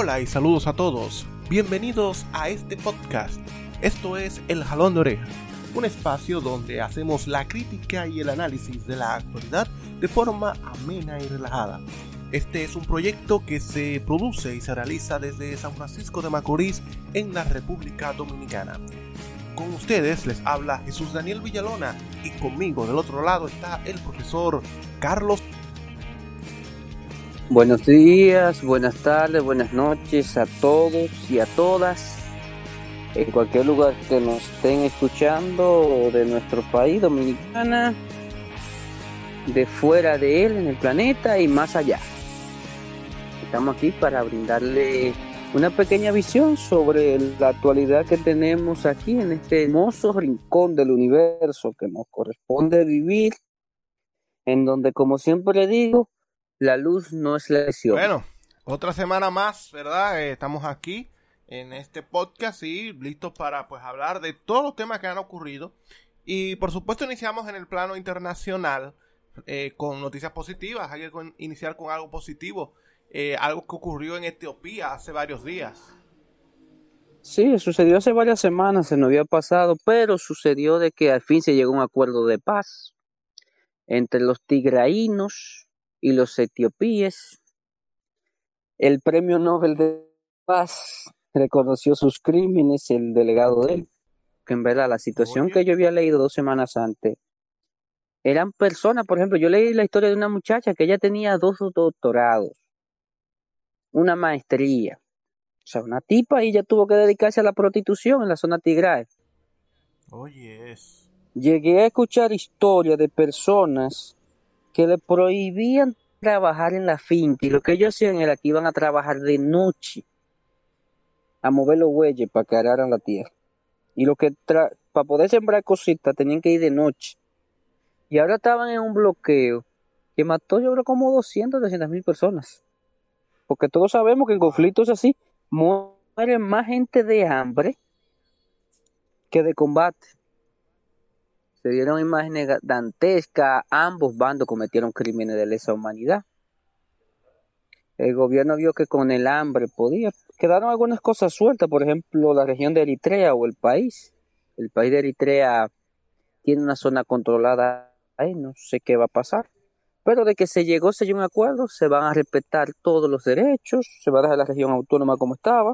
Hola y saludos a todos. Bienvenidos a este podcast. Esto es El Jalón de Oreja, un espacio donde hacemos la crítica y el análisis de la actualidad de forma amena y relajada. Este es un proyecto que se produce y se realiza desde San Francisco de Macorís en la República Dominicana. Con ustedes les habla Jesús Daniel Villalona y conmigo del otro lado está el profesor Carlos. Buenos días, buenas tardes, buenas noches a todos y a todas, en cualquier lugar que nos estén escuchando de nuestro país, Dominicana, de fuera de él, en el planeta y más allá. Estamos aquí para brindarle una pequeña visión sobre la actualidad que tenemos aquí en este hermoso rincón del universo que nos corresponde vivir, en donde, como siempre digo, la luz no es la elección. Bueno, otra semana más, ¿verdad? Estamos aquí en este podcast y listos para hablar de todos los temas que han ocurrido. Y por supuesto iniciamos en el plano internacional con noticias positivas. Hay que iniciar con algo positivo. Algo que ocurrió en Etiopía hace varios días. Sí, sucedió hace varias semanas, se nos había pasado, pero sucedió de que al fin se llegó a un acuerdo de paz entre los tigraínos y los etíopes. El premio Nobel de Paz reconoció sus crímenes, el delegado de él, que en verdad la situación que yo había leído 2 semanas antes, eran personas, por ejemplo, yo leí la historia de una muchacha que ella tenía 2 doctorados, una maestría, o sea, una tipa, y ella tuvo que dedicarse a la prostitución en la zona tigray. Oye, Llegué a escuchar historias de personas que le prohibían trabajar en la finca, y lo que ellos hacían era que iban a trabajar de noche a mover los bueyes para que araran la tierra, y lo que para poder sembrar cositas tenían que ir de noche, y ahora estaban en un bloqueo que mató yo creo como 200.000 personas, porque todos sabemos que en conflictos así mueren más gente de hambre que de combate. Se dieron imágenes dantescas, ambos bandos cometieron crímenes de lesa humanidad. El gobierno vio que con el hambre quedaron algunas cosas sueltas, por ejemplo, la región de Eritrea o el país. El país de Eritrea tiene una zona controlada ahí, no sé qué va a pasar. Pero de que se llegó un acuerdo, se van a respetar todos los derechos, se va a dejar la región autónoma como estaba,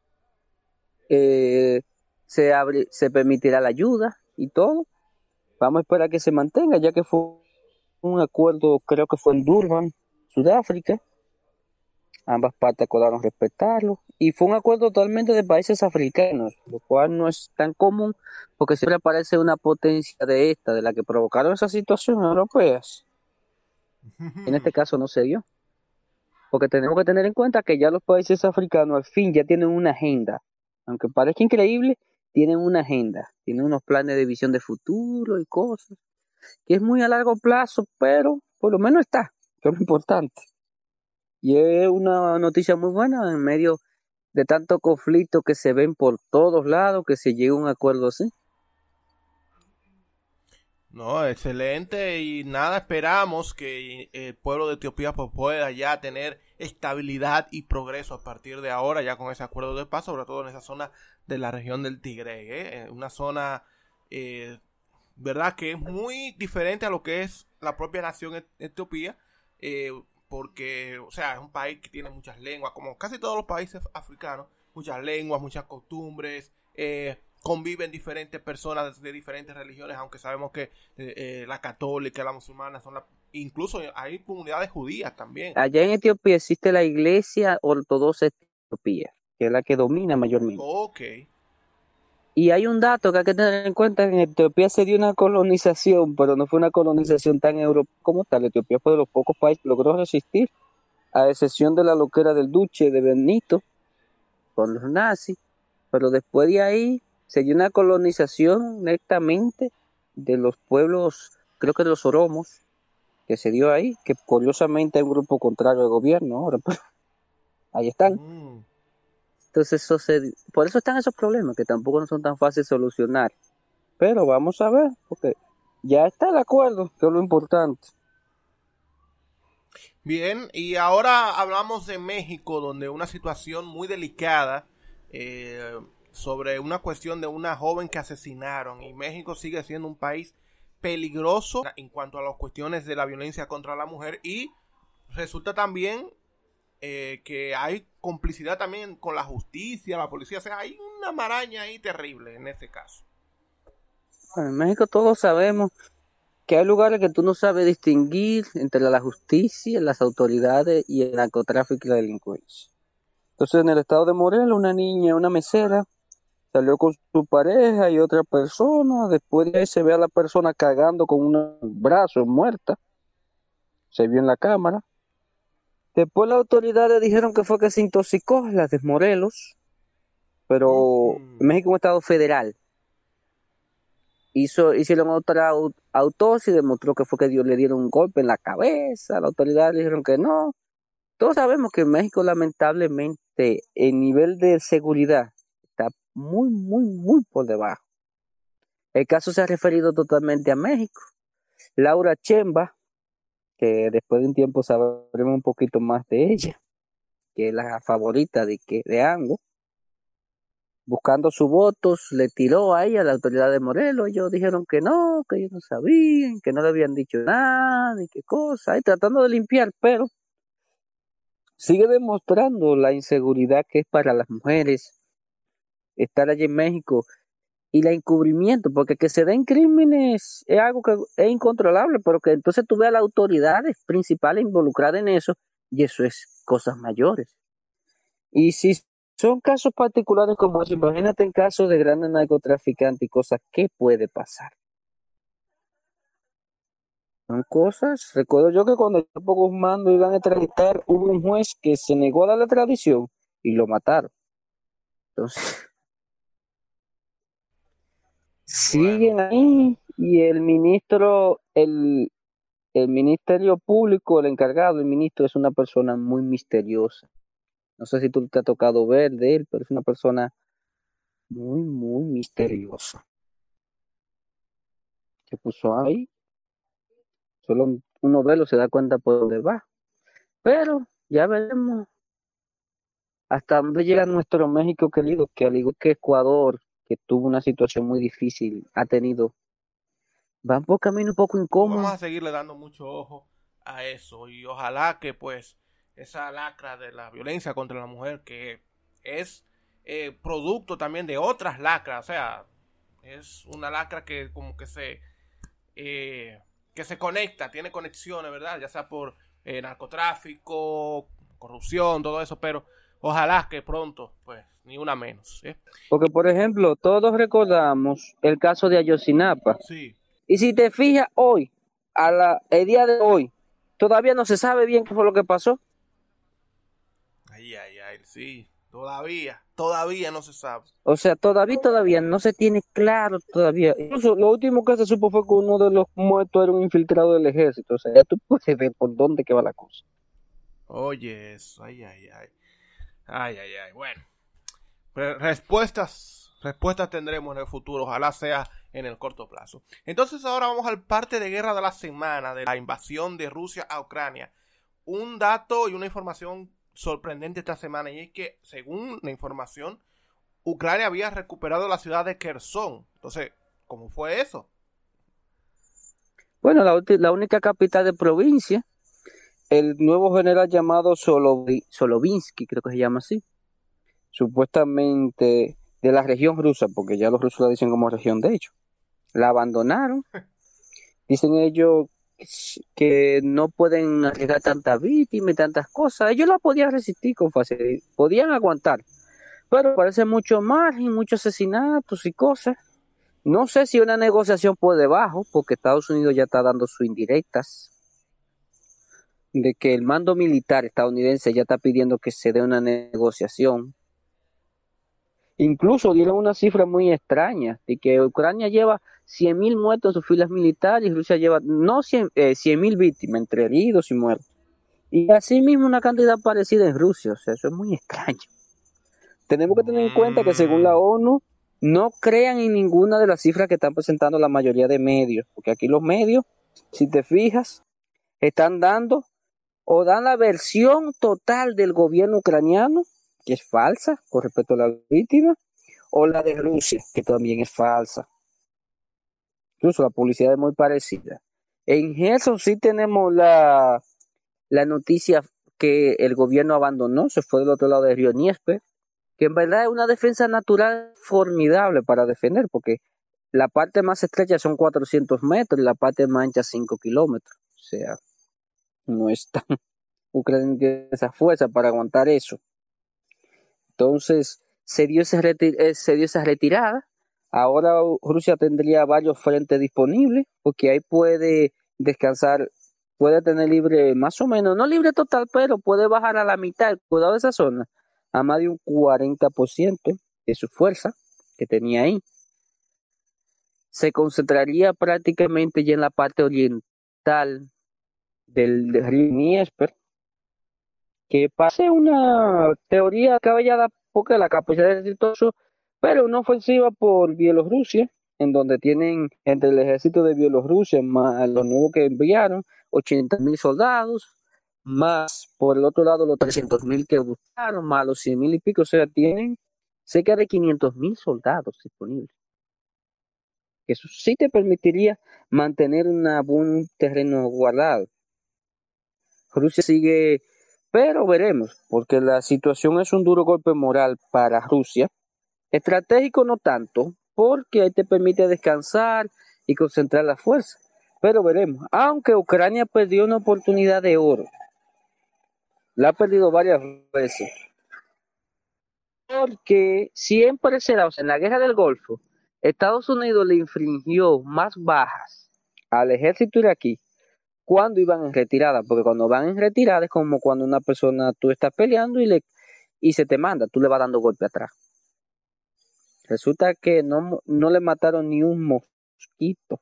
se permitirá la ayuda y todo. Vamos a esperar que se mantenga, ya que fue un acuerdo, creo que fue en Durban, Sudáfrica. Ambas partes acordaron respetarlo, y fue un acuerdo totalmente de países africanos, lo cual no es tan común, porque siempre aparece una potencia de la que provocaron esa situación europeas. En este caso no se dio, porque tenemos que tener en cuenta que ya los países africanos al fin ya tienen una agenda, aunque parezca increíble, tienen una agenda, tienen unos planes de visión de futuro y cosas, que es muy a largo plazo, pero por lo menos está, que es lo importante. Y es una noticia muy buena en medio de tanto conflicto que se ven por todos lados, que se llegue a un acuerdo así. No, excelente, y nada, esperamos que el pueblo de Etiopía pueda ya tener estabilidad y progreso a partir de ahora, ya con ese acuerdo de paz, sobre todo en esa zona de la región del Tigre, una zona, verdad, que es muy diferente a lo que es la propia nación Etiopía, porque, o sea, es un país que tiene muchas lenguas, como casi todos los países africanos, muchas lenguas, muchas costumbres, conviven diferentes personas de diferentes religiones, aunque sabemos que la católica, la musulmana incluso hay comunidades judías también. Allá en Etiopía existe la iglesia ortodoxa de Etiopía, que es la que domina mayormente. Ok. Y hay un dato que hay que tener en cuenta: en Etiopía se dio una colonización, pero no fue una colonización tan europea como tal. Etiopía fue de los pocos países que logró resistir, a excepción de la loquera del duque de Benito con los nazis, pero después de ahí se dio una colonización netamente de los pueblos, creo que de los oromos, que se dio ahí, que curiosamente hay un grupo contrario al gobierno ahora, pero ahí están. Entonces por eso están esos problemas, que tampoco no son tan fáciles de solucionar. Pero vamos a ver, porque ya está el acuerdo, que es lo importante. Bien, y ahora hablamos de México, donde una situación muy delicada eh, sobre una cuestión de una joven que asesinaron. Y México sigue siendo un país peligroso en cuanto a las cuestiones de la violencia contra la mujer. Y resulta también que hay complicidad también con la justicia, la policía. O sea, hay una maraña ahí terrible en este caso. Bueno, en México todos sabemos que hay lugares que tú no sabes distinguir entre la justicia, las autoridades y el narcotráfico y la delincuencia. Entonces, en el estado de Morelos, una niña, una mesera, salió con su pareja y otra persona. Después de ahí se ve a la persona cagando con un brazo muerta. Se vio en la cámara. Después las autoridades dijeron que fue que se intoxicó, las de Morelos, pero Mm. México es un estado federal. Hicieron otra autopsia y demostró que fue que Dios le dieron un golpe en la cabeza. Las autoridades dijeron que no. Todos sabemos que en México, lamentablemente, el nivel de seguridad está muy, muy, muy por debajo. El caso se ha referido totalmente a México. Laura Chemba, que después de un tiempo sabremos un poquito más de ella, que es la favorita de AMLO, buscando sus votos, le tiró a ella, a la autoridad de Morelos. Ellos dijeron que ellos no sabían, que no le habían dicho nada, y qué cosa, y tratando de limpiar, pero sigue demostrando la inseguridad que es para las mujeres estar allí en México y el encubrimiento, porque que se den crímenes es algo que es incontrolable, pero que entonces tú veas a las autoridades principales involucradas en eso, y eso es cosas mayores. Y si son casos particulares como eso, imagínate en casos de grandes narcotraficantes y cosas, ¿qué puede pasar? Son cosas, recuerdo yo que cuando el Chapo Guzmán lo iban a extraditar, hubo un juez que se negó a dar la extradición y lo mataron. Entonces, Bueno, siguen ahí y el Ministerio Público, el encargado, el ministro, es una persona muy misteriosa. No sé si tú te ha tocado ver de él, pero es una persona muy, muy misteriosa. Que puso ahí, solo uno verlo se da cuenta por dónde va. Pero ya veremos hasta dónde llega nuestro México querido, que al igual que Ecuador, que tuvo una situación muy difícil, ha tenido, va por camino un poco vamos incómodo. a seguirle dando mucho ojo a eso y ojalá que pues esa lacra de la violencia contra la mujer que es producto también de otras lacras, o sea, es una lacra que como que se conecta, tiene conexiones, ¿verdad? Ya sea por narcotráfico, corrupción, todo eso, pero ojalá que pronto, pues, ni una menos. ¿Eh? Porque, por ejemplo, todos recordamos el caso de Ayotzinapa. Sí. Y si te fijas hoy, el día de hoy, todavía no se sabe bien qué fue lo que pasó. Ay, ay, ay, sí. Todavía no se sabe. O sea, todavía no se tiene claro todavía. Incluso lo último que se supo fue que uno de los muertos era un infiltrado del ejército. O sea, ya tú puedes ver por dónde que va la cosa. Oye, eso, ay, ay, ay. Ay, ay, ay. Bueno, respuestas tendremos en el futuro. Ojalá sea en el corto plazo. Entonces ahora vamos al parte de guerra de la semana, de la invasión de Rusia a Ucrania. Un dato y una información sorprendente esta semana, y es que, según la información, Ucrania había recuperado la ciudad de Kherson. Entonces, ¿cómo fue eso? Bueno, la única capital de provincia, el nuevo general llamado Solovinsky, creo que se llama así, supuestamente de la región rusa, porque ya los rusos la dicen como región de hecho, la abandonaron. Dicen ellos que no pueden arriesgar tantas víctimas y tantas cosas. Ellos la podían resistir con facilidad, podían aguantar, pero parece mucho margen, muchos asesinatos y cosas. No sé si una negociación por debajo, porque Estados Unidos ya está dando sus indirectas, de que el mando militar estadounidense ya está pidiendo que se dé una negociación. Incluso dieron una cifra muy extraña, de que Ucrania lleva 100.000 muertos en sus filas militares y Rusia lleva no 100.000 víctimas, entre heridos y muertos. Y así mismo una cantidad parecida en Rusia, o sea, eso es muy extraño. Tenemos que tener en cuenta que según la Mm, ONU, no crean en ninguna de las cifras que están presentando la mayoría de medios, porque aquí los medios, si te fijas, están dando o dan la versión total del gobierno ucraniano, que es falsa con respecto a la víctima, o la de Rusia, que también es falsa. Incluso la publicidad es muy parecida. En Gerson sí tenemos la noticia que el gobierno abandonó, se fue del otro lado del río Dnieper, que en verdad es una defensa natural formidable para defender, porque la parte más estrecha son 400 metros y la parte más ancha 5 kilómetros. O sea, no es tan... Ucrania tiene esa fuerza para aguantar eso. Entonces, se dio esa retirada. Ahora Rusia tendría varios frentes disponibles, porque ahí puede descansar, puede tener libre, más o menos, no libre total, pero puede bajar a la mitad el cuidado de esa zona, a más de un 40% de su fuerza que tenía ahí. Se concentraría prácticamente ya en la parte oriental del río Dnieper, que parece una teoría cabellada porque la capacidad de exitoso, pero una ofensiva por Bielorrusia, en donde tienen entre el ejército de Bielorrusia más los nuevos que enviaron, 80.000 soldados, más por el otro lado los 300.000 que buscaron, más los 100.000 y pico, o sea, tienen cerca de 500.000 soldados disponibles. Eso sí te permitiría mantener un buen terreno guardado. Rusia sigue, pero veremos, porque la situación es un duro golpe moral para Rusia. Estratégico no tanto, porque ahí te permite descansar y concentrar la fuerza. Pero veremos, aunque Ucrania perdió una oportunidad de oro, la ha perdido varias veces, porque siempre será, o sea, en la guerra del Golfo, Estados Unidos le infringió más bajas al ejército iraquí cuando iban en retirada, porque cuando van en retirada es como cuando una persona, tú estás peleando y se te manda, tú le vas dando golpe atrás. Resulta que no le mataron ni un mosquito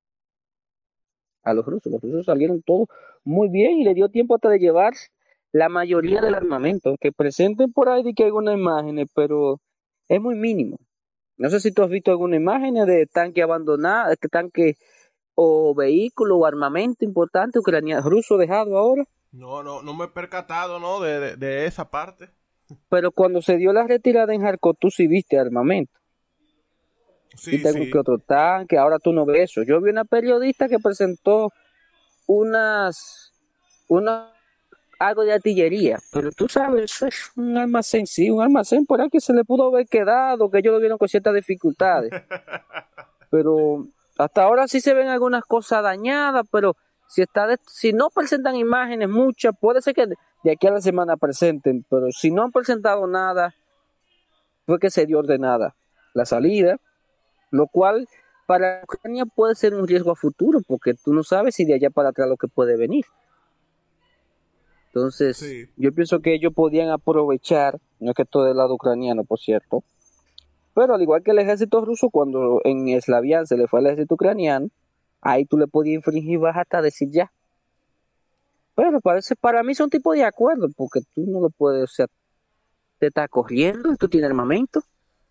a los rusos salieron todos muy bien y le dio tiempo hasta de llevar la mayoría del armamento, que presenten por ahí de que hay algunas imágenes, pero es muy mínimo. No sé si tú has visto alguna imagen de tanque abandonado, tanque o vehículo o armamento importante ucraniano, ruso dejado ahora. No me he percatado, ¿no? De esa parte. Pero cuando se dio la retirada en Kharkov, tú sí viste armamento. Sí, Viste algún que sí. otro tanque, ahora tú no ves eso. Yo vi una periodista que presentó unas, una, algo de artillería, pero tú sabes, eso es un almacén, sí, un almacén por ahí que se le pudo haber quedado, que ellos lo vieron con ciertas dificultades. Pero hasta ahora sí se ven algunas cosas dañadas, pero si no presentan imágenes muchas, puede ser que de aquí a la semana presenten, pero si no han presentado nada, fue que se dio ordenada la salida, lo cual para Ucrania puede ser un riesgo a futuro, porque tú no sabes si de allá para atrás lo que puede venir. Entonces, Sí. yo pienso que ellos podían aprovechar, no es que todo del lado ucraniano, por cierto, pero al igual que el ejército ruso, cuando en Eslavian se le fue al ejército ucraniano, ahí tú le podías infringir baja hasta decir ya. Pero para mí son tipos de acuerdo, porque tú no lo puedes, o sea, te está corriendo, tú tienes armamento,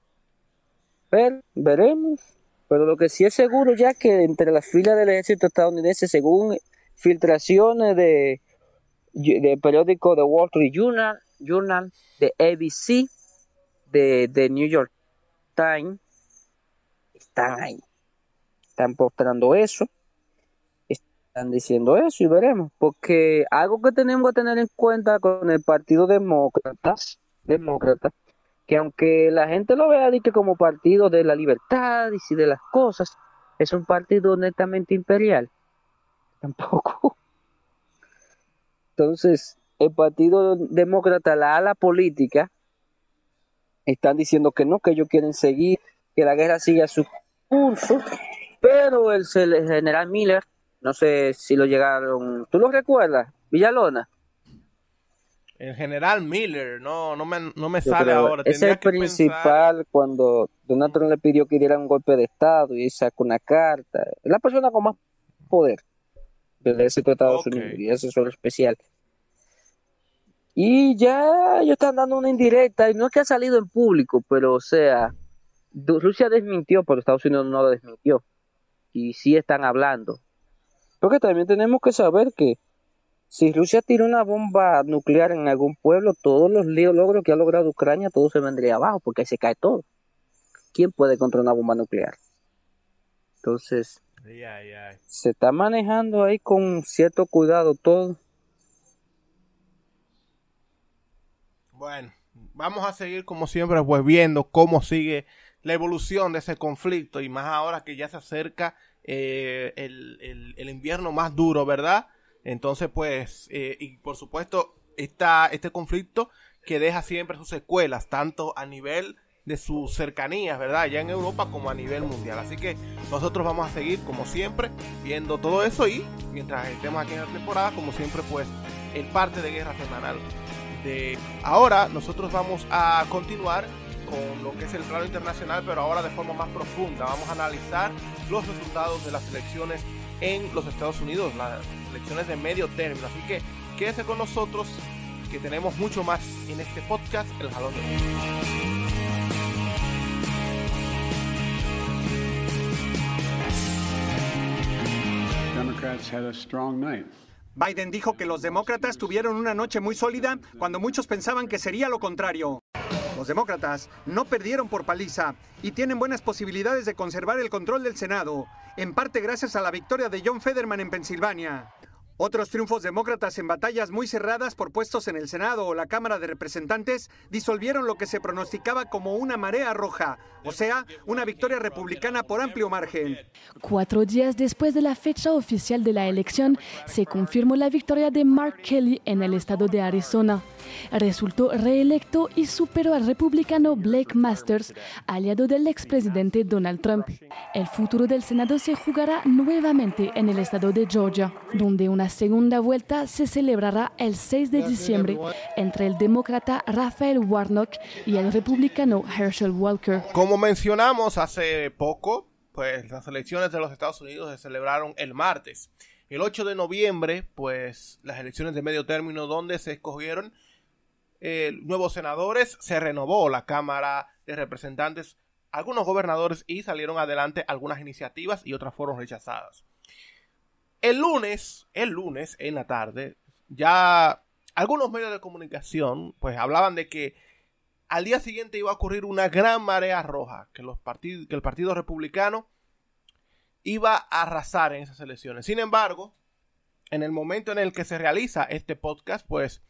pero veremos. Pero lo que sí es seguro ya que entre las filas del ejército estadounidense, según filtraciones de periódicos de Wall Street Journal, de ABC, de New York Times, están ahí, están postrando eso, están diciendo eso y veremos, porque algo que tenemos que tener en cuenta con el Partido Demócrata, que aunque la gente lo vea de que como partido de la libertad y si de las cosas, es un partido netamente imperial, tampoco. Entonces, el Partido Demócrata, la ala política, están diciendo que no, que ellos quieren seguir, que la guerra siga su curso, pero el general Miller, no sé si lo llegaron, ¿tú lo recuerdas? Villalona. El general Miller, no me Yo sale creo, ahora. es el Tendría que pensar. principal cuando Donald Trump le pidió que diera un golpe de Estado y sacó una carta. Es la persona con más poder del ejército de Estados Ok. Unidos y asesor especial. Y ya ellos están dando una indirecta, y no es que ha salido en público, pero o sea, Rusia desmintió, pero Estados Unidos no lo desmintió. Y sí están hablando. Porque también tenemos que saber que Si Rusia tira una bomba nuclear en algún pueblo, todos los logros que ha logrado Ucrania, todo se vendría abajo, porque ahí se cae todo. ¿Quién puede contra una bomba nuclear? Entonces, se está manejando ahí con cierto cuidado todo. Bueno, vamos a seguir como siempre pues viendo cómo sigue la evolución de ese conflicto y más ahora que ya se acerca el invierno más duro, ¿verdad? Entonces pues, y por supuesto este conflicto que deja siempre sus secuelas, tanto a nivel de sus cercanías, ¿verdad? Ya en Europa como a nivel mundial. Así que nosotros vamos a seguir como siempre viendo todo eso y mientras estemos aquí en la temporada, como siempre pues, el parte de Guerra Semanal. Ahora nosotros vamos a continuar con lo que es el plano internacional, pero ahora de forma más profunda. Vamos a analizar los resultados de las elecciones en los Estados Unidos, las elecciones de medio término. Así que quédese con nosotros, que tenemos mucho más en este podcast, El Jalón de Orejas. Democrats had a strong night. Biden dijo que los demócratas tuvieron una noche muy sólida cuando muchos pensaban que sería lo contrario. Los demócratas no perdieron por paliza y tienen buenas posibilidades de conservar el control del Senado, en parte gracias a la victoria de John Fetterman en Pensilvania. Otros triunfos demócratas en batallas muy cerradas por puestos en el Senado o la Cámara de Representantes disolvieron lo que se pronosticaba como una marea roja, o sea, una victoria republicana por amplio margen. 4 días después de la fecha oficial de la elección, se confirmó la victoria de Mark Kelly en el estado de Arizona. Resultó reelecto y superó al republicano Blake Masters, aliado del expresidente Donald Trump. El futuro del Senado se jugará nuevamente en el estado de Georgia, donde una segunda vuelta se celebrará el 6 de diciembre entre el demócrata Raphael Warnock y el republicano Herschel Walker. Como mencionamos hace poco, pues las elecciones de los Estados Unidos se celebraron el martes. El 8 de noviembre, pues las elecciones de medio término donde se escogieron nuevos senadores, se renovó la Cámara de Representantes, algunos gobernadores y salieron adelante algunas iniciativas y otras fueron rechazadas. El lunes en la tarde, ya algunos medios de comunicación pues hablaban de que al día siguiente iba a ocurrir una gran marea roja, que el Partido Republicano iba a arrasar en esas elecciones. Sin embargo, en el momento en el que se realiza este podcast, pues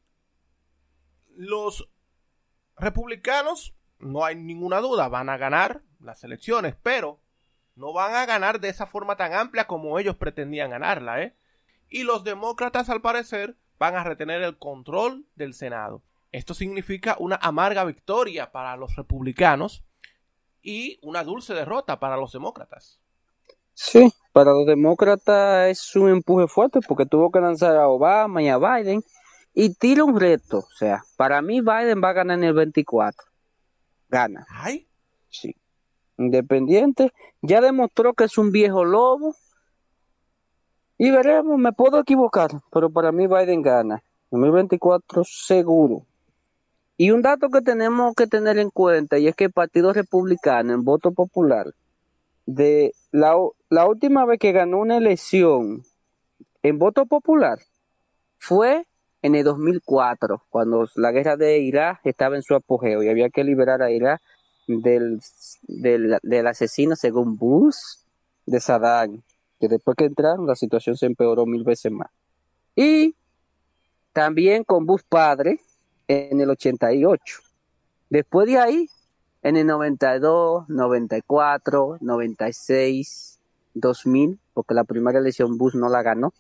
los republicanos, no hay ninguna duda, van a ganar las elecciones, pero no van a ganar de esa forma tan amplia como ellos pretendían ganarla, ¿eh? Y los demócratas, al parecer, van a retener el control del Senado. Esto significa una amarga victoria para los republicanos y una dulce derrota para los demócratas. Sí, para los demócratas es un empuje fuerte porque tuvo que lanzar a Obama y a Biden y tira un reto. O sea, para mí Biden va a ganar en el 24. Gana. ¿Ay? Sí. Independiente, ya demostró que es un viejo lobo y veremos, me puedo equivocar, pero para mí Biden gana. 2024 seguro. Y un dato que tenemos que tener en cuenta y es que el Partido Republicano en voto popular de la última vez que ganó una elección en voto popular fue en el 2004, cuando la guerra de Irak estaba en su apogeo y había que liberar a Irak del asesino, según Bush, de Saddam, que después que entraron la situación se empeoró 1000 veces más. Y también con Bush padre en el 88. Después de ahí, en el 92, 94, 96, 2000, porque la primera elección Bush no la ganó.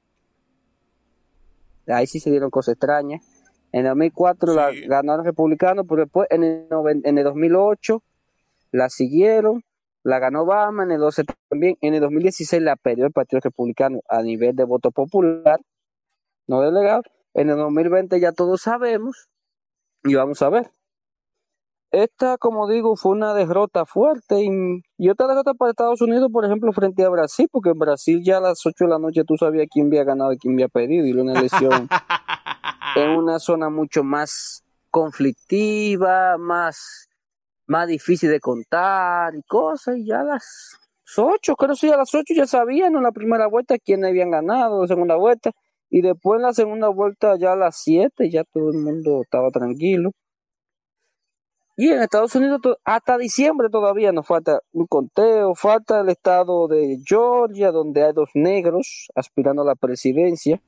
Ahí sí se dieron cosas extrañas. En el 2004 sí la ganaron los republicanos, pero después en el 2008 la siguieron, la ganó Obama, en el 12 también, en el 2016 la perdió el Partido Republicano a nivel de voto popular, no delegado. En el 2020 ya todos sabemos, y vamos a ver. Esta, como digo, fue una derrota fuerte y otra derrota para Estados Unidos, por ejemplo, frente a Brasil, porque en Brasil ya a las 8 de la noche tú sabías quién había ganado y quién había perdido, y una elección en una zona mucho más conflictiva, más difícil de contar y cosas, y ya a las 8, creo que sí, a las 8 ya sabían en la primera vuelta quién habían ganado, la segunda vuelta, Y después en la segunda vuelta, ya a las 7, ya todo el mundo estaba tranquilo. Y en Estados Unidos hasta diciembre todavía nos falta un conteo, falta el estado de Georgia, donde hay 2 negros aspirando a la presidencia,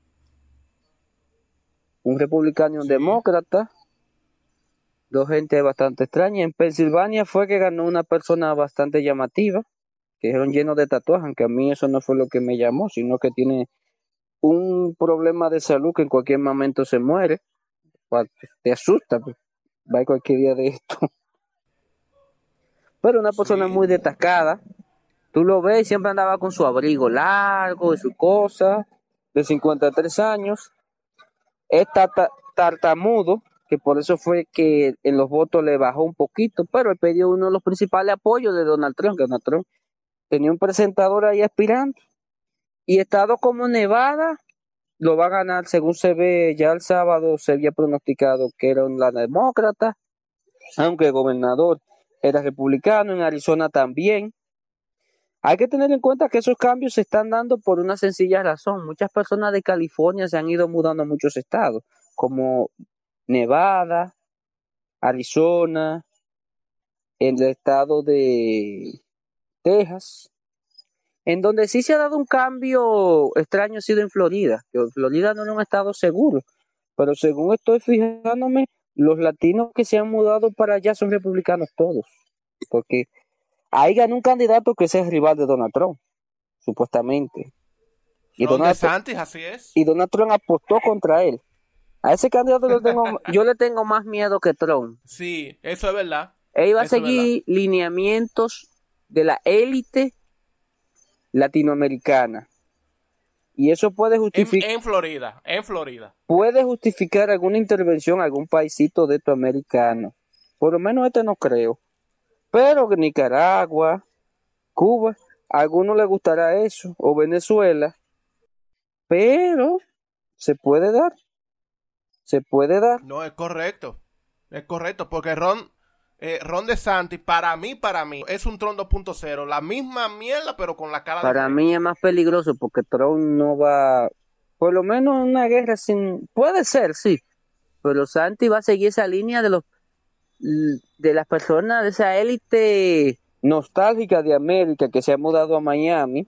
un republicano y un demócrata, 2 gente bastante extraña. En Pensilvania fue que ganó una persona bastante llamativa, que eran llenos de tatuajes, aunque a mí eso no fue lo que me llamó, sino que tiene un problema de salud que en cualquier momento se muere. Te asusta, pues. Va cualquier día de esto. Pero una persona muy destacada. Tú lo ves, siempre andaba con su abrigo largo y su cosa, de 53 años. Es tartamudo, que por eso fue que en los votos le bajó un poquito, pero él pidió uno de los principales apoyos de Donald Trump. Donald Trump tenía un presentador ahí aspirando. Y estados como Nevada lo va a ganar, según se ve. Ya el sábado se había pronosticado que era la demócrata, aunque el gobernador era republicano. En Arizona también. Hay que tener en cuenta que esos cambios se están dando por una sencilla razón. Muchas personas de California se han ido mudando a muchos estados, como Nevada, Arizona, el estado de Texas. En donde sí se ha dado un cambio extraño ha sido en Florida, que Florida no era un estado seguro, pero según estoy fijándome, los latinos que se han mudado para allá son republicanos todos, porque ahí ganó un candidato que es el rival de Donald Trump, supuestamente. Y Ron DeSantis, así es. Y Donald Trump apostó contra él. A ese candidato yo le tengo más miedo que Trump. Sí, eso es verdad. Él iba a seguir lineamientos de la élite latinoamericana. Y eso puede justificar... En Florida. Puede justificar alguna intervención a algún paisito de estos americanos. Por lo menos no creo. Pero Nicaragua, Cuba, a algunos les gustará eso. O Venezuela. Pero se puede dar. No, es correcto. Porque Ron DeSantis, para mí, es un Trump 2.0. La misma mierda, pero con la cara Para mí es más peligroso porque Trump no va, por lo menos una guerra sin... Puede ser, sí. Pero Santi va a seguir esa línea de las personas de esa élite nostálgica de América que se ha mudado a Miami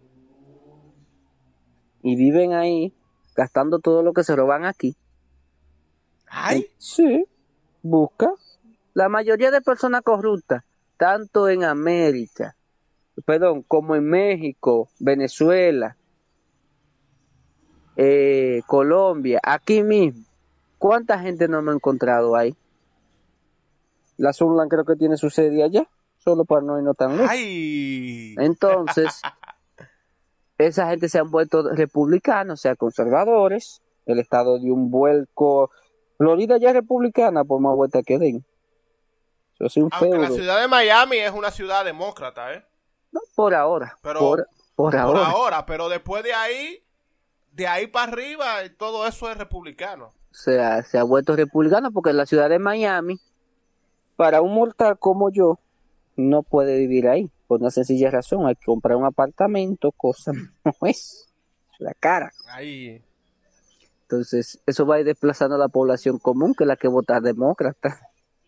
y viven ahí gastando todo lo que se roban aquí. ¿Ay? Sí, busca. La mayoría de personas corruptas, tanto en América, como en México, Venezuela, Colombia, aquí mismo, ¿cuánta gente no hemos encontrado ahí? La Surlan creo que tiene su sede allá, solo para no irnos tan lejos. ¡Ay! Entonces, esa gente se han vuelto republicanos, o sea, conservadores. El estado dio un vuelco. Florida ya es republicana, por más vuelta que den. Aunque la ciudad de Miami es una ciudad demócrata, ¿eh? No, por ahora. Pero, por ahora. Pero después de ahí para arriba, todo eso es republicano. O sea, se ha vuelto republicano porque la ciudad de Miami, para un mortal como yo, no puede vivir ahí. Por una sencilla razón, hay que comprar un apartamento, cosa no es la cara. Ahí. Entonces, eso va a ir desplazando a la población común, que es la que vota demócrata.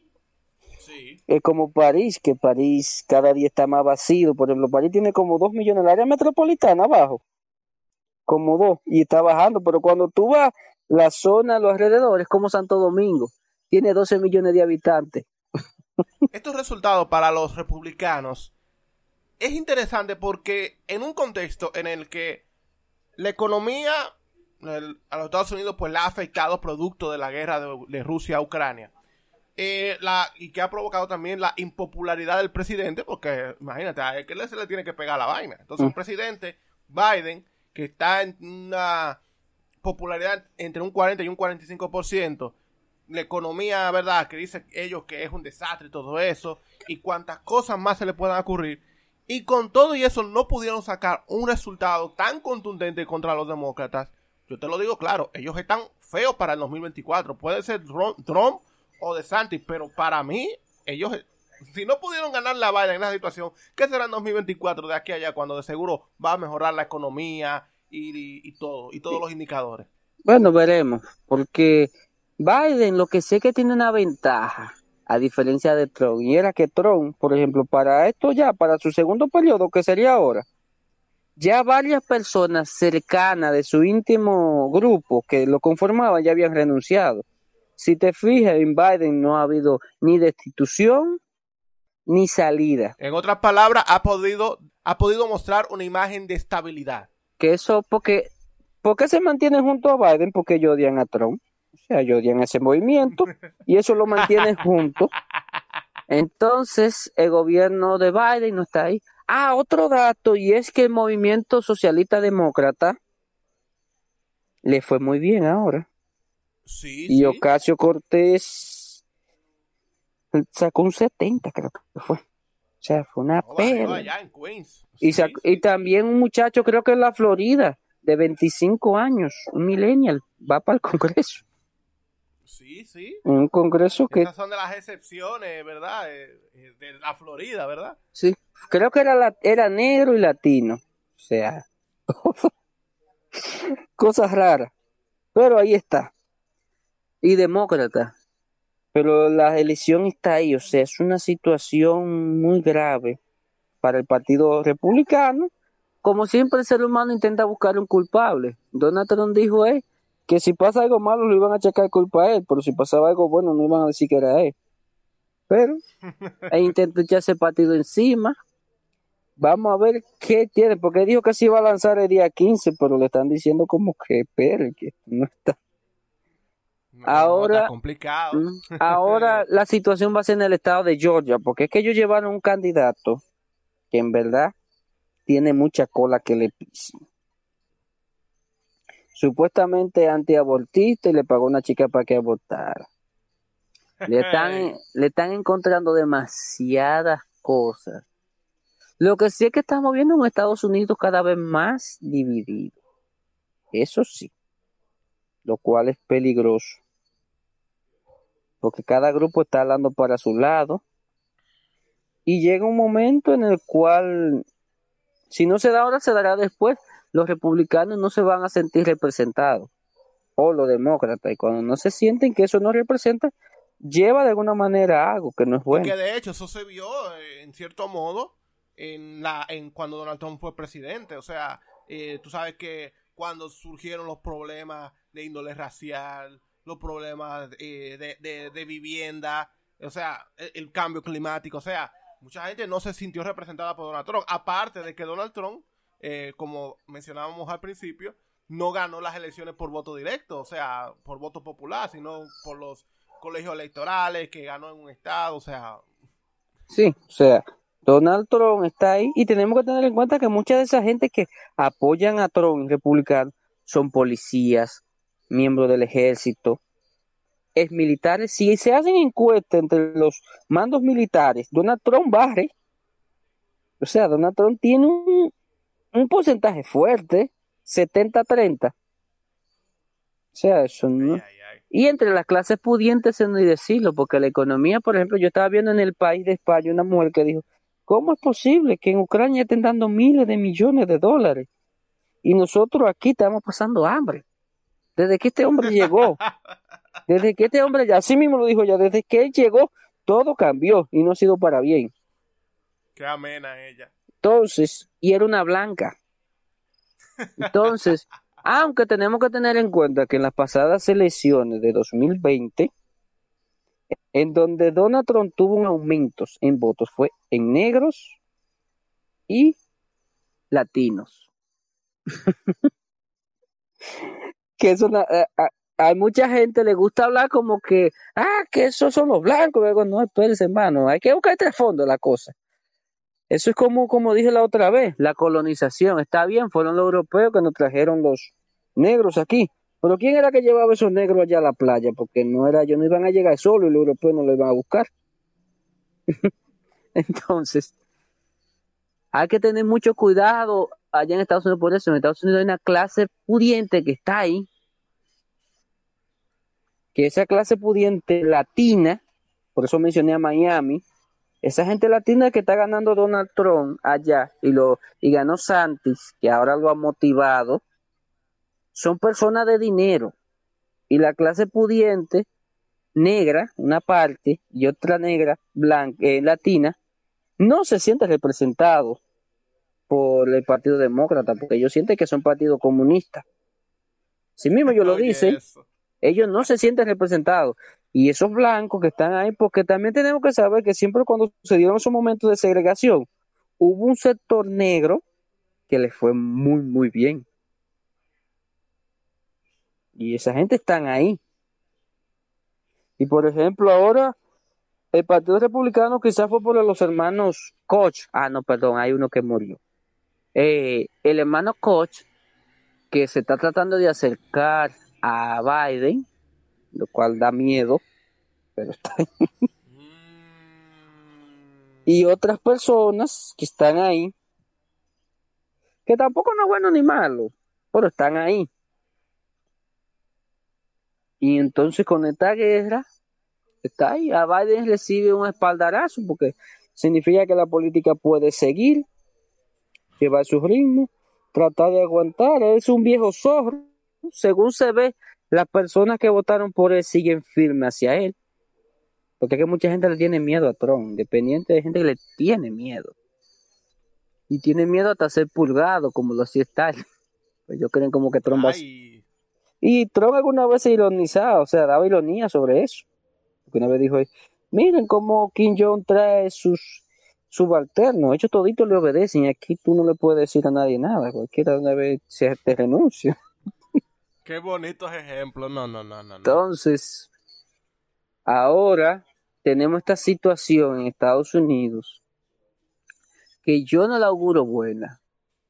Sí. Es como París, que París cada día está más vacío. Por ejemplo, París tiene como 2 millones, el área metropolitana abajo, como 2, y está bajando. Pero cuando tú vas la zona, los alrededores, como Santo Domingo, tiene 12 millones de habitantes. Estos resultados para los republicanos es interesante porque en un contexto en el que la economía a los Estados Unidos pues la ha afectado producto de la guerra de Rusia a Ucrania, y que ha provocado también la impopularidad del presidente, porque imagínate, a él que se le tiene que pegar la vaina. Entonces un presidente, Biden, que está en una popularidad entre un 40 y un 45%, la economía, ¿verdad?, que dicen ellos que es un desastre y todo eso, y cuantas cosas más se le puedan ocurrir, y con todo y eso no pudieron sacar un resultado tan contundente contra los demócratas. Yo te lo digo claro, ellos están feos para el 2024, puede ser Trump o DeSantis, pero para mí, ellos, si no pudieron ganar la vaina en esa situación, ¿qué será en 2024 de aquí a allá, cuando de seguro va a mejorar la economía y todos los indicadores. Bueno, veremos, porque Biden lo que sé que tiene una ventaja, a diferencia de Trump, y era que Trump, por ejemplo, para su segundo periodo, que sería ahora, ya varias personas cercanas de su íntimo grupo que lo conformaban ya habían renunciado. Si te fijas, en Biden no ha habido ni destitución ni salida. En otras palabras, ha podido mostrar una imagen de estabilidad. Que eso, ¿por qué se mantienen junto a Biden? Porque ellos odian a Trump. O sea, ellos odian ese movimiento y eso lo mantiene junto. Entonces, el gobierno de Biden no está ahí. Otro dato, y es que el movimiento socialista demócrata le fue muy bien ahora. Sí, Y sí. Ocasio-Cortez sacó un 70, creo que fue. O sea, fue una perla. Allá en Queens. Y también un muchacho, creo que en la Florida, de 25 años, un millennial, va para el Congreso. Sí, sí. Un Congreso que... Esas son de las excepciones, ¿verdad? De la Florida, ¿verdad? Sí, creo que era negro y latino. O sea, cosas raras. Pero ahí está. Y demócrata. Pero la elección está ahí. O sea, es una situación muy grave para el Partido Republicano. Como siempre, el ser humano intenta buscar un culpable. Donald Trump dijo que si pasa algo malo lo iban a checar culpa a él, pero si pasaba algo bueno no iban a decir que era él. Pero intenta echarse el partido encima. Vamos a ver qué tiene, porque dijo que se iba a lanzar el día 15, pero le están diciendo como que espere, que no está. Está complicado. Ahora la situación va a ser en el estado de Georgia, porque es que ellos llevaron un candidato que en verdad tiene mucha cola que le pisen. Supuestamente antiabortista y le pagó a una chica para que abortara. Le están encontrando demasiadas cosas. Lo que sí es que estamos viendo un Estados Unidos cada vez más dividido. Eso sí, lo cual es peligroso. Porque cada grupo está hablando para su lado. Y llega un momento en el cual, si no se da ahora, se dará después. Los republicanos no se van a sentir representados. O los demócratas. Y cuando no se sienten que eso no representa, lleva de alguna manera algo que no es bueno. Y que de hecho eso se vio, en cierto modo, en cuando Donald Trump fue presidente. O sea, tú sabes que cuando surgieron los problemas de índole racial, los problemas de vivienda, o sea, el cambio climático, o sea, mucha gente no se sintió representada por Donald Trump. Aparte de que Donald Trump, como mencionábamos al principio, no ganó las elecciones por voto directo, o sea, por voto popular, sino por los colegios electorales que ganó en un estado, o sea. Sí, o sea, Donald Trump está ahí y tenemos que tener en cuenta que mucha de esa gente que apoyan a Trump, republicanos, son policías, miembros del ejército, exmilitares. Si se hacen encuestas entre los mandos militares, Donald Trump barre. O sea, Donald Trump tiene un porcentaje fuerte, 70-30. O sea, eso no... Y entre las clases pudientes, no hay decirlo, porque la economía, por ejemplo, yo estaba viendo en El País de España una mujer que dijo, ¿cómo es posible que en Ucrania estén dando miles de millones de dólares? Y nosotros aquí estamos pasando hambre. Desde que este hombre llegó, así mismo lo dijo ya, desde que él llegó, todo cambió y no ha sido para bien. Qué amena ella. Entonces, y era una blanca. Entonces, aunque tenemos que tener en cuenta que en las pasadas elecciones de 2020, en donde Donald Trump tuvo un aumento en votos, fue en negros y latinos. Que eso, a mucha gente le gusta hablar como que esos son los blancos. Luego, no, espérense, hermano, hay que buscar trasfondo la cosa. Eso es como dije la otra vez, la colonización. Está bien, fueron los europeos que nos trajeron los negros aquí. Pero ¿quién era que llevaba esos negros allá a la playa? Porque ellos no iban a llegar solo y los europeos no los iban a buscar. Entonces, hay que tener mucho cuidado allá en Estados Unidos por eso. En Estados Unidos hay una clase pudiente que está ahí. Que esa clase pudiente latina, por eso mencioné a Miami, esa gente latina que está ganando Donald Trump allá y ganó Santis, que ahora lo ha motivado, son personas de dinero. Y la clase pudiente, negra, una parte, y otra negra, blanca, latina, no se siente representado por el Partido Demócrata, porque ellos sienten que son partido comunista. Si mismo ellos lo Oye, dicen, eso. ellos no se sienten representados. Y esos blancos que están ahí, porque también tenemos que saber que siempre cuando se dieron esos momentos de segregación, hubo un sector negro que les fue muy, muy bien. Y esa gente están ahí. Y por ejemplo, ahora el Partido Republicano quizás fue por los hermanos Koch. Ah, no, perdón, hay uno que murió. El hermano Koch, que se está tratando de acercar a Biden, lo cual da miedo, pero está ahí. Y otras personas que están ahí, que tampoco no es bueno ni malo, pero están ahí. Y entonces con esta guerra, está ahí. A Biden recibe un espaldarazo porque significa que la política puede seguir, llevar su ritmo, tratar de aguantar. Él es un viejo zorro. Según se ve, las personas que votaron por él siguen firmes hacia él. Porque es que mucha gente le tiene miedo a Trump, independiente de gente que le tiene miedo. Y tiene miedo hasta ser purgado, como lo hacía Stalin. Pues ellos creen como que Trump va a... Y Trump alguna vez se ironizaba, o sea, daba ironía sobre eso. Porque una vez dijo, miren cómo Kim Jong trae sus subalternos, ellos toditos le obedecen y aquí tú no le puedes decir a nadie nada, cualquiera una vez se te renuncia. Qué bonitos ejemplos, no. Entonces, ahora tenemos esta situación en Estados Unidos que yo no la auguro buena.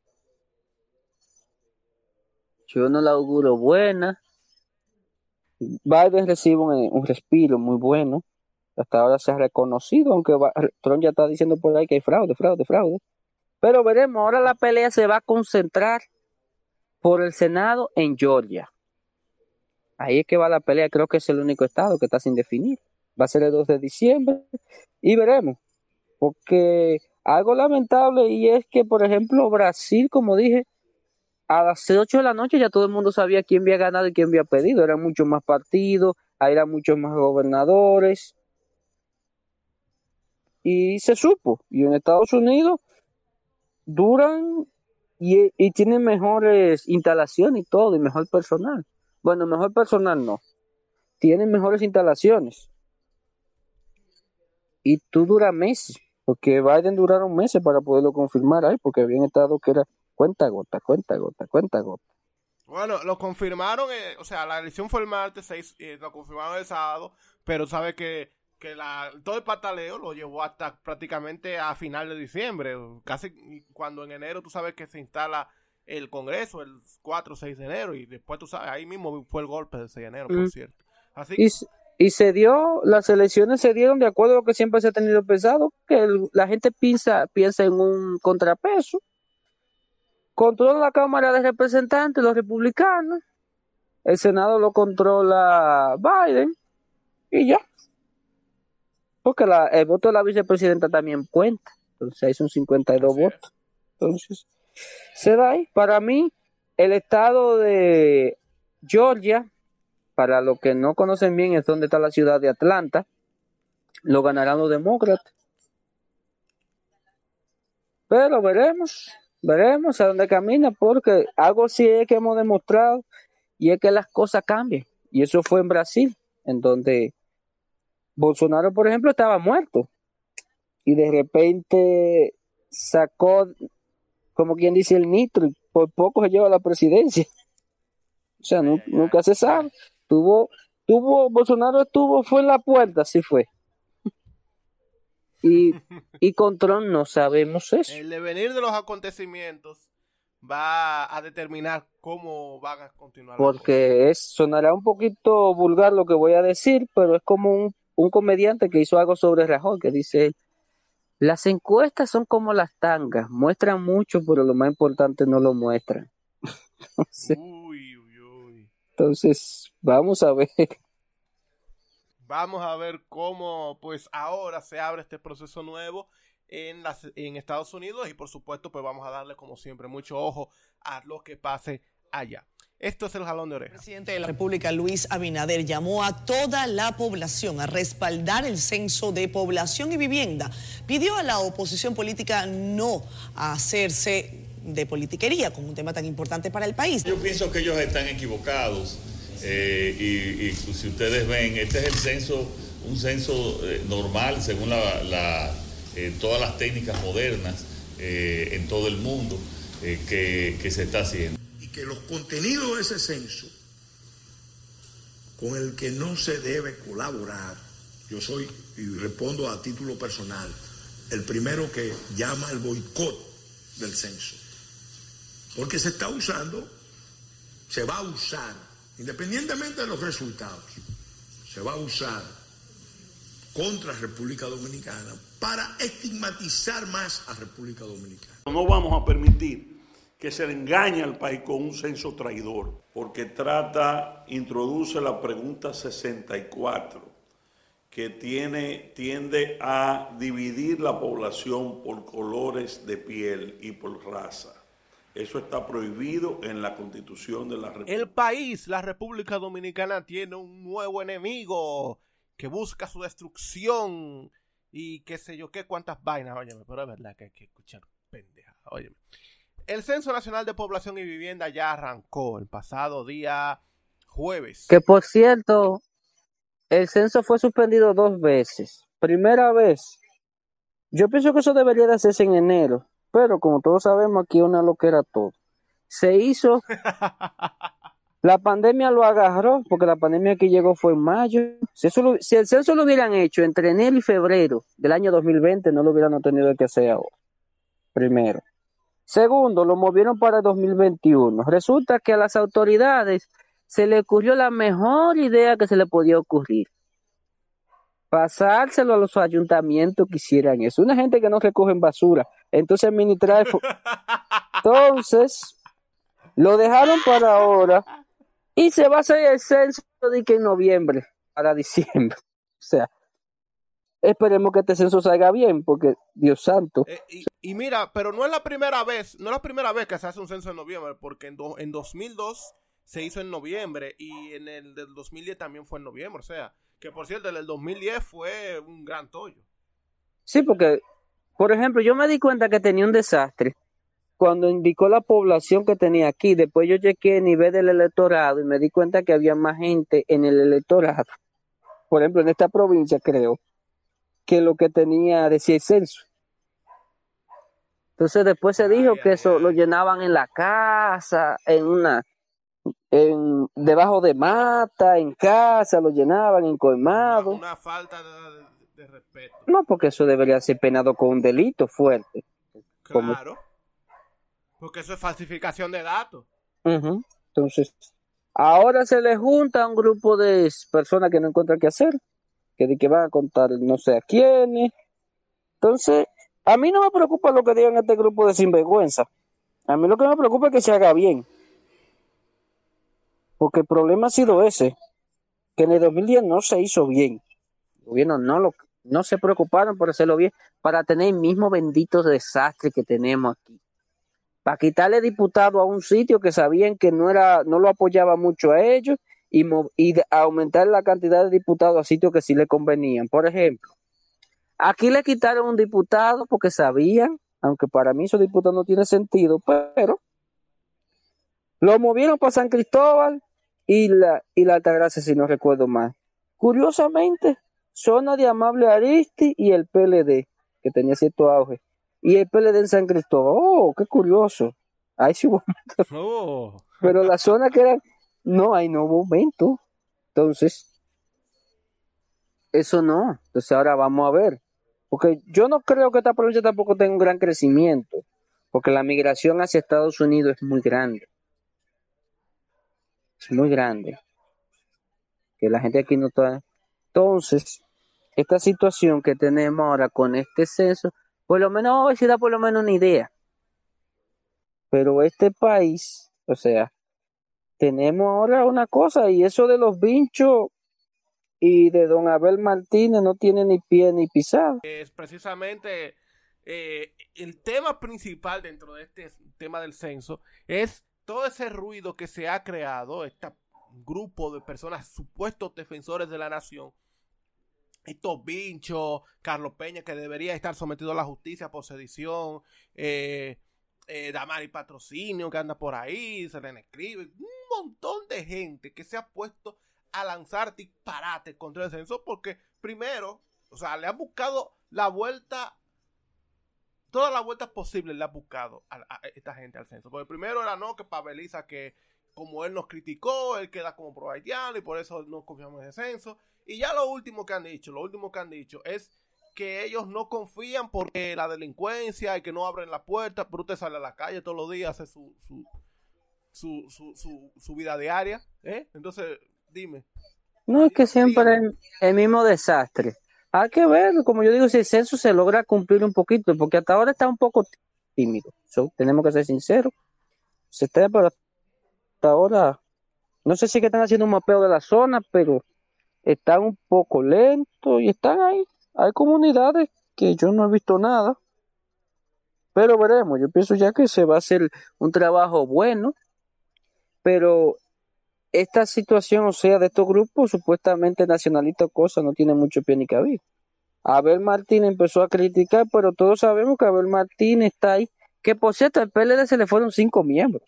Biden recibe un respiro muy bueno. Hasta ahora se ha reconocido, aunque Trump ya está diciendo por ahí que hay fraude. Pero veremos, ahora la pelea se va a concentrar por el Senado en Georgia. Ahí es que va la pelea, creo que es el único estado que está sin definir. Va a ser el 2 de diciembre y veremos. Porque algo lamentable y es que, por ejemplo, Brasil, como dije, a las 8 de la noche ya todo el mundo sabía quién había ganado y quién había pedido. Eran muchos más partidos, eran muchos más gobernadores. Y se supo. Y en Estados Unidos duran y tienen mejores instalaciones y todo, y mejor personal. Bueno, mejor personal no. Tienen mejores instalaciones. Y tú duras meses. Porque Biden duraron meses para poderlo confirmar ahí, porque habían estado que era cuenta gota. Bueno, lo confirmaron, o sea, la elección fue el martes 6, lo confirmaron el sábado, pero sabe que todo el pataleo lo llevó hasta prácticamente a final de diciembre, casi cuando en enero tú sabes que se instala el Congreso, el 4 o 6 de enero, y después tú sabes, ahí mismo fue el golpe del 6 de enero, por cierto. Así y las elecciones se dieron de acuerdo a lo que siempre se ha tenido pensado, que la gente piensa en un contrapeso. Controla la Cámara de Representantes, los republicanos. El Senado lo controla Biden. Y ya. Porque el voto de la vicepresidenta también cuenta. Entonces ahí son 52 votos. Entonces, se da ahí. Para mí, el estado de Georgia, para los que no conocen bien, es donde está la ciudad de Atlanta. Lo ganarán los demócratas. Pero veremos a dónde camina, porque algo sí es que hemos demostrado, y es que las cosas cambian. Y eso fue en Brasil, en donde Bolsonaro, por ejemplo, estaba muerto. Y de repente sacó, como quien dice, el nitro, y por poco se lleva la presidencia. O sea, nunca se sabe. Bolsonaro fue en la puerta, así fue. Y con Trump no sabemos eso. El devenir de los acontecimientos va a determinar cómo van a continuar. Porque sonará un poquito vulgar lo que voy a decir, pero es como un comediante que hizo algo sobre Rajoy, que dice, las encuestas son como las tangas, muestran mucho, pero lo más importante no lo muestran. Entonces, vamos a ver. Vamos a ver cómo, pues, ahora se abre este proceso nuevo en Estados Unidos y, por supuesto, pues vamos a darle, como siempre, mucho ojo a lo que pase allá. Esto es el jalón de oreja. El presidente de la República, Luis Abinader, llamó a toda la población a respaldar el censo de población y vivienda. Pidió a la oposición política no hacerse de politiquería con un tema tan importante para el país. Yo pienso que ellos están equivocados y si ustedes ven, este es el censo, un censo normal según todas las técnicas modernas en todo el mundo que se está haciendo. Que los contenidos de ese censo con el que no se debe colaborar, yo soy, y respondo a título personal, el primero que llama al boicot del censo, porque se está usando, se va a usar, independientemente de los resultados, se va a usar contra República Dominicana para estigmatizar más a República Dominicana. No vamos a permitir que se le engañe al país con un censo traidor, porque introduce la pregunta 64, que tiende a dividir la población por colores de piel y por raza. Eso está prohibido en la Constitución de la República. El país, la República Dominicana, tiene un nuevo enemigo que busca su destrucción y qué sé yo, qué cuántas vainas, óyeme, pero es verdad que hay que escuchar pendeja, óyeme. El Censo Nacional de Población y Vivienda ya arrancó el pasado día jueves. Que por cierto, el censo fue suspendido 2 veces. Primera vez, yo pienso que eso debería de hacerse en enero, pero como todos sabemos, aquí una loquera todo. Se hizo, la pandemia lo agarró, porque la pandemia que llegó fue en mayo. Si el censo lo hubieran hecho entre enero y febrero del año 2020, no lo hubieran tenido que hacer ahora. Primero. Segundo, lo movieron para 2021. Resulta que a las autoridades se le ocurrió la mejor idea que se le podía ocurrir. Pasárselo a los ayuntamientos que hicieran eso. Una gente que no recogen basura. Entonces administrar... Entonces, lo dejaron para ahora y se va a hacer el censo de que en noviembre para diciembre. O sea, esperemos que este censo salga bien, porque Dios santo. Y mira, pero no es la primera vez que se hace un censo en noviembre, porque en 2002 se hizo en noviembre y en el del 2010 también fue en noviembre, o sea, que por cierto, el del 2010 fue un gran tollo. Sí, porque, por ejemplo, yo me di cuenta que tenía un desastre cuando indicó la población que tenía aquí. Después yo chequeé el nivel del electorado y me di cuenta que había más gente en el electorado, por ejemplo, en esta provincia, creo, que lo que decía el censo. Entonces después se dijo que eso lo llenaban en la casa, debajo de mata, en casa, lo llenaban en colmado. Una falta de respeto. No, porque eso debería ser penado con un delito fuerte. Claro. Porque eso es falsificación de datos. Uh-huh. Entonces, ahora se le junta a un grupo de personas que no encuentran qué hacer, que van a contar no sé a quiénes. Entonces, a mí no me preocupa lo que digan este grupo de sinvergüenza. A mí lo que me preocupa es que se haga bien. Porque el problema ha sido ese, que en el 2010 no se hizo bien. El gobierno no se preocuparon por hacerlo bien, para tener el mismo bendito desastre que tenemos aquí. Para quitarle diputado a un sitio que sabían que no lo apoyaba mucho a ellos y aumentar la cantidad de diputados a sitios que sí le convenían. Por ejemplo, aquí le quitaron un diputado porque sabían, aunque para mí esos diputados no tiene sentido, pero lo movieron para San Cristóbal y la Altagracia, si no recuerdo mal. Curiosamente, zona de Amable Aristi y el PLD, que tenía cierto auge. Y el PLD en San Cristóbal. ¡Oh, qué curioso! Ahí sí hubo momento. Oh. Pero la zona que era... No, ahí no hubo momento. Entonces, eso no. Entonces ahora vamos a ver. Porque yo no creo que esta provincia tampoco tenga un gran crecimiento. Porque la migración hacia Estados Unidos es muy grande. Es muy grande. Que la gente aquí no está... Entonces, esta situación que tenemos ahora con este censo, por lo menos vamos a ver si da por lo menos una idea. Pero este país, o sea, tenemos ahora una cosa, y eso de los vinchos y de don Abel Martínez no tiene ni pie ni pisada. Es precisamente el tema principal dentro de este tema del censo es todo ese ruido que se ha creado, este grupo de personas, supuestos defensores de la nación, estos Vinchos, Carlos Peña, que debería estar sometido a la justicia por sedición, Damari Patrocinio, que anda por ahí, se le escribe, un montón de gente que se ha puesto a lanzar disparates contra el censo, porque primero, o sea, le han buscado la vuelta, todas las vueltas posibles le ha buscado a esta gente al censo. Porque primero era no, que Paveliza, que como él nos criticó, él queda como pro haitiano y por eso no confiamos en ese censo. Y ya lo último que han dicho es que ellos no confían porque la delincuencia y que no abren la puerta, pero usted sale a la calle todos los días, hace su vida diaria, ¿eh? Entonces, dime. No, es que siempre el mismo desastre. Hay que ver, como yo digo, si el censo se logra cumplir un poquito, porque hasta ahora está un poco tímido. Tenemos que ser sinceros. Se está, pero hasta ahora, no sé si es que están haciendo un mapeo de la zona, pero están un poco lentos y están ahí. Hay comunidades que yo no he visto nada, pero veremos. Yo pienso ya que se va a hacer un trabajo bueno, pero esta situación, o sea, de estos grupos supuestamente nacionalistas o cosas, no tiene mucho pie ni cabida. Abel Martínez empezó a criticar, pero todos sabemos que Abel Martínez está ahí. Que por cierto, al PLD se le fueron 5 miembros.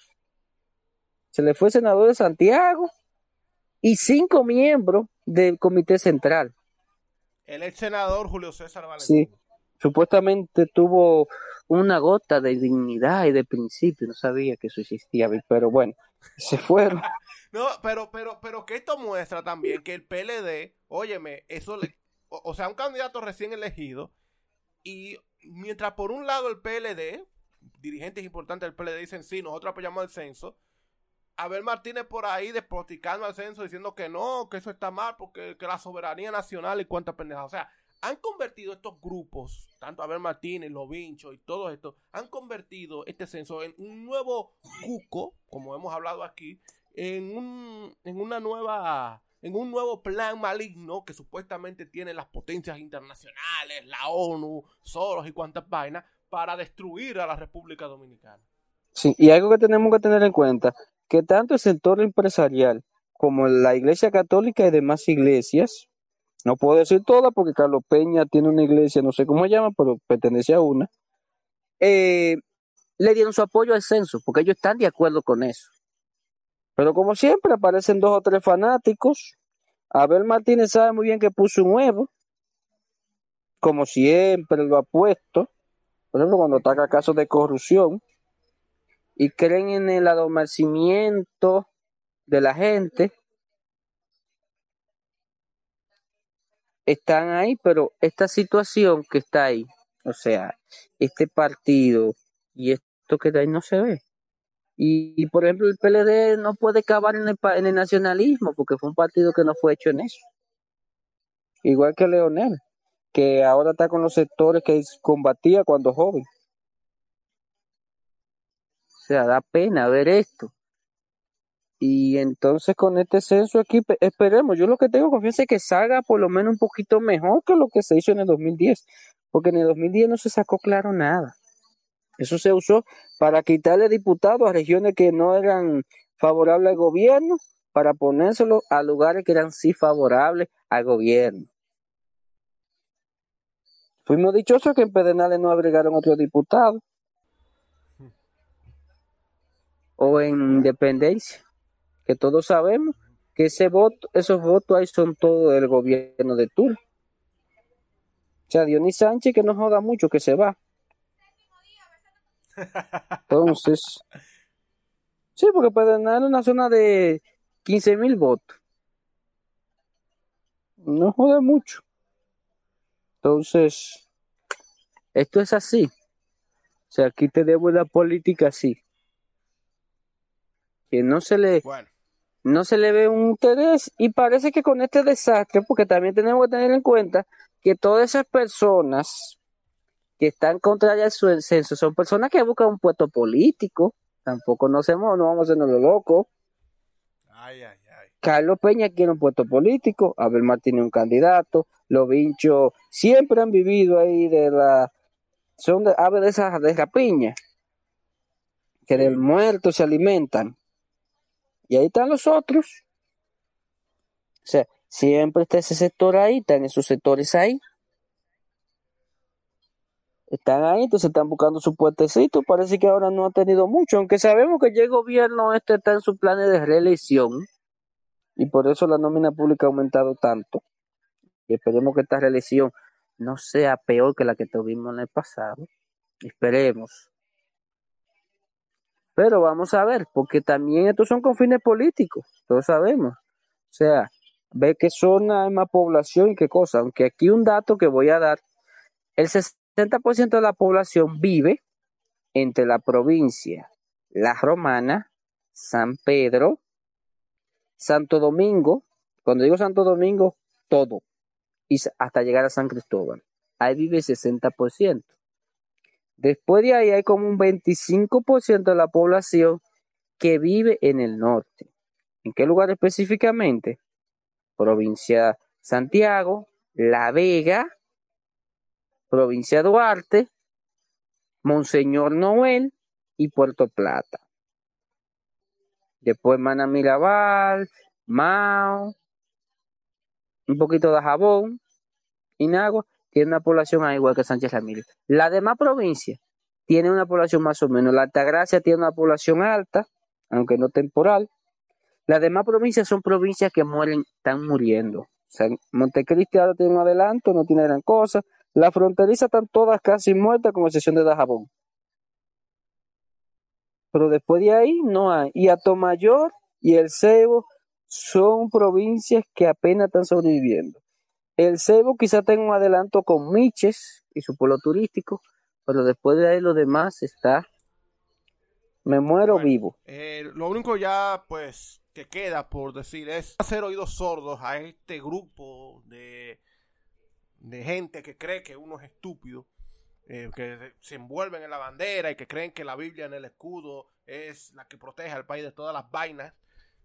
Se le fue el senador de Santiago y 5 miembros del Comité Central. El ex senador Julio César Valentín. Sí, supuestamente tuvo una gota de dignidad y de principio. No sabía que eso existía, pero bueno, se fueron. No, pero que esto muestra también que el PLD, óyeme, o sea, un candidato recién elegido, y mientras por un lado el PLD, dirigentes importantes del PLD dicen sí, nosotros apoyamos el censo, Abel Martínez por ahí despoticando al censo, diciendo que no, que eso está mal, porque que la soberanía nacional y cuántas pendejadas. O sea, han convertido estos grupos, tanto Abel Martínez, los Vinchos y todo esto, han convertido este censo en un nuevo cuco, como hemos hablado aquí, en un nuevo plan maligno que supuestamente tienen las potencias internacionales, la ONU, Soros y cuantas vainas, para destruir a la República Dominicana. Sí, y algo que tenemos que tener en cuenta, que tanto el sector empresarial como la Iglesia Católica y demás iglesias, no puedo decir todas porque Carlos Peña tiene una iglesia, no sé cómo se llama, pero pertenece a una, le dieron su apoyo al censo, porque ellos están de acuerdo con eso. Pero como siempre aparecen 2 o 3 fanáticos. Abel Martínez sabe muy bien que puso un huevo, como siempre lo ha puesto, por ejemplo cuando ataca casos de corrupción, y creen en el adormecimiento de la gente. Están ahí, pero esta situación que está ahí, o sea, este partido y esto que está ahí no se ve. Y por ejemplo, el PLD no puede cavar en el nacionalismo porque fue un partido que no fue hecho en eso. Igual que Leonel, que ahora está con los sectores que combatía cuando joven. O sea, da pena ver esto. Y entonces con este censo aquí, esperemos, yo lo que tengo confianza es que salga por lo menos un poquito mejor que lo que se hizo en el 2010, porque en el 2010 no se sacó claro nada. Eso se usó para quitarle diputados a regiones que no eran favorables al gobierno, para ponérselo a lugares que eran sí favorables al gobierno. Fuimos dichosos que en Pedernales no agregaron otros diputados, o en Independencia, que todos sabemos que esos votos ahí son todos del gobierno de turno. O sea, Dionis Sánchez, que no joda mucho, que se va. Entonces, sí, porque Pedernales es una zona de 15,000 votos. No joda mucho. Entonces, esto es así. O sea, aquí tenemos la política así. Que no se le ve un interés, y parece que con este desastre, porque también tenemos que tener en cuenta que todas esas personas que están contrarias al censo son personas que buscan un puesto político. Tampoco no vamos a hacernos lo loco. Carlos Peña quiere un puesto político, Abel Martínez un candidato, los Vinchos siempre han vivido ahí son de aves de esas de rapiña, que del muerto se alimentan. Y ahí están los otros. O sea, siempre está ese sector ahí, están esos sectores ahí. Están ahí, entonces están buscando su puestecito. Parece que ahora no ha tenido mucho, aunque sabemos que ya el gobierno está en sus planes de reelección. Y por eso la nómina pública ha aumentado tanto. Y esperemos que esta reelección no sea peor que la que tuvimos en el pasado. Esperemos. Pero vamos a ver, porque también estos son con fines políticos, todos sabemos. O sea, ve qué zona hay más población y qué cosa. Aunque aquí un dato que voy a dar, el 60% de la población vive entre la provincia La Romana, San Pedro, Santo Domingo. Cuando digo Santo Domingo, todo. Y hasta llegar a San Cristóbal. Ahí vive el 60%. Después de ahí hay como un 25% de la población que vive en el norte. ¿En qué lugar específicamente? Provincia Santiago, La Vega, Provincia Duarte, Monseñor Noel y Puerto Plata. Después Maná Mirabal, Mao, un poquito de Jabón, Inagua, tiene una población igual que Sánchez Ramírez. La demás provincia tiene una población más o menos. La Altagracia tiene una población alta, aunque no temporal. Las demás provincias son provincias que mueren, están muriendo. O sea, Montecristi ahora tiene un adelanto, no tiene gran cosa. Las fronterizas están todas casi muertas, con excepción de Dajabón. Pero después de ahí no hay. Y Atomayor y El Ceibo son provincias que apenas están sobreviviendo. El Ceibo quizá tenga un adelanto con Miches y su pueblo turístico, pero después de ahí lo demás está, me muero vivo. Lo único ya pues que queda por decir es hacer oídos sordos a este grupo de gente que cree que uno es estúpido, que se envuelven en la bandera y que creen que la Biblia en el escudo es la que protege al país de todas las vainas.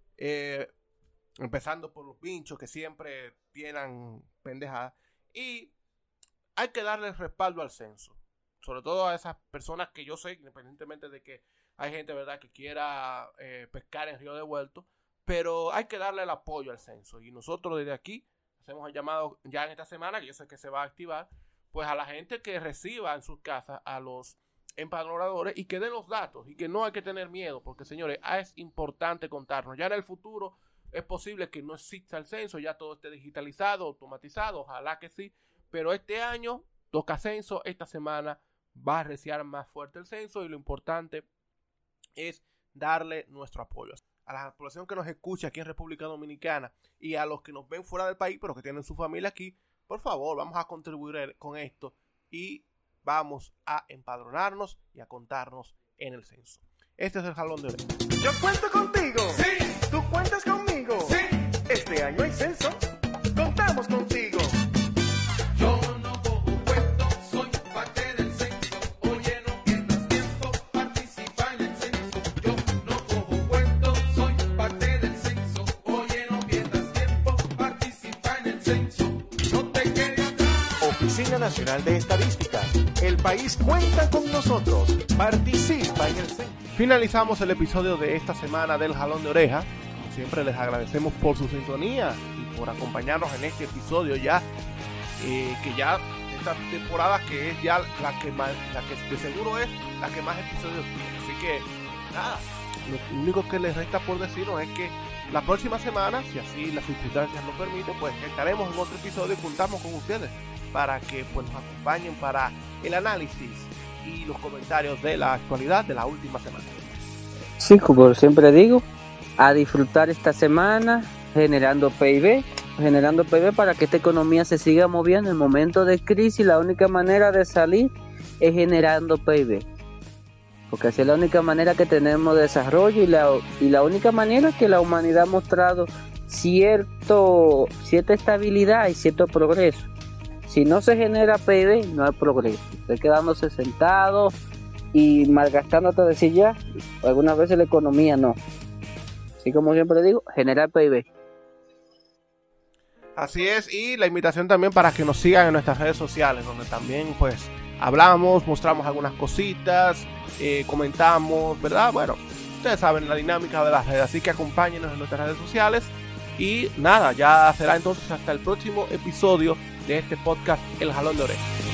Empezando por los pinchos que siempre tienen pendejadas. Y hay que darle respaldo al censo. Sobre todo a esas personas que yo sé, independientemente de que hay gente, ¿verdad?, que quiera pescar en río devuelto. Pero hay que darle el apoyo al censo. Y nosotros desde aquí hacemos el llamado ya en esta semana, que yo sé que se va a activar, pues a la gente que reciba en sus casas a los empadronadores y que den los datos. Y que no hay que tener miedo, porque señores, es importante contarnos. Ya en el futuro es posible que no exista el censo, ya todo esté digitalizado, automatizado, ojalá que sí, pero este año toca censo, esta semana va a arreciar más fuerte el censo y lo importante es darle nuestro apoyo a la población que nos escucha aquí en República Dominicana y a los que nos ven fuera del país pero que tienen su familia aquí. Por favor, vamos a contribuir con esto y vamos a empadronarnos y a contarnos en el censo. Este es el jalón de orejas. Yo cuento contigo. Sí. ¿Tú cuentas conmigo? Sí. Este año hay censo. Contamos contigo. Yo no cojo cuento, soy parte del censo. Oye, no pierdas tiempo, participa en el censo. Yo no cojo cuento, soy parte del censo. Oye, no pierdas tiempo, participa en el censo. No te quedes atrás. Oficina Nacional de Estadística. El país cuenta con nosotros. Participa en el censo. Finalizamos el episodio de esta semana del Jalón de Oreja. Como siempre, les agradecemos por su sintonía y por acompañarnos en este episodio ya, que ya esta temporada que es ya la que de seguro es la que más episodios tiene. Así que nada, lo único que les resta por decirnos es que la próxima semana, si así las circunstancias lo permiten, pues estaremos en otro episodio y contamos con ustedes para que pues, nos acompañen para el análisis y los comentarios de la actualidad de la última semana. Sí, como siempre digo, a disfrutar esta semana generando PIB para que esta economía se siga moviendo. En momentos de crisis la única manera de salir es generando PIB, porque así es la única manera que tenemos de desarrollo y la única manera que la humanidad ha mostrado cierta estabilidad y cierto progreso. Si no se genera PIB, no hay progreso. Estoy quedándose sentado y malgastando hasta decir ya. Algunas veces la economía no. Así como siempre digo, generar PIB. Así es, y la invitación también para que nos sigan en nuestras redes sociales, donde también pues hablamos, mostramos algunas cositas, comentamos, ¿verdad? Bueno, ustedes saben la dinámica de las redes, así que acompáñenos en nuestras redes sociales. Y nada, ya será entonces hasta el próximo episodio de este podcast El Jalón de Orejas.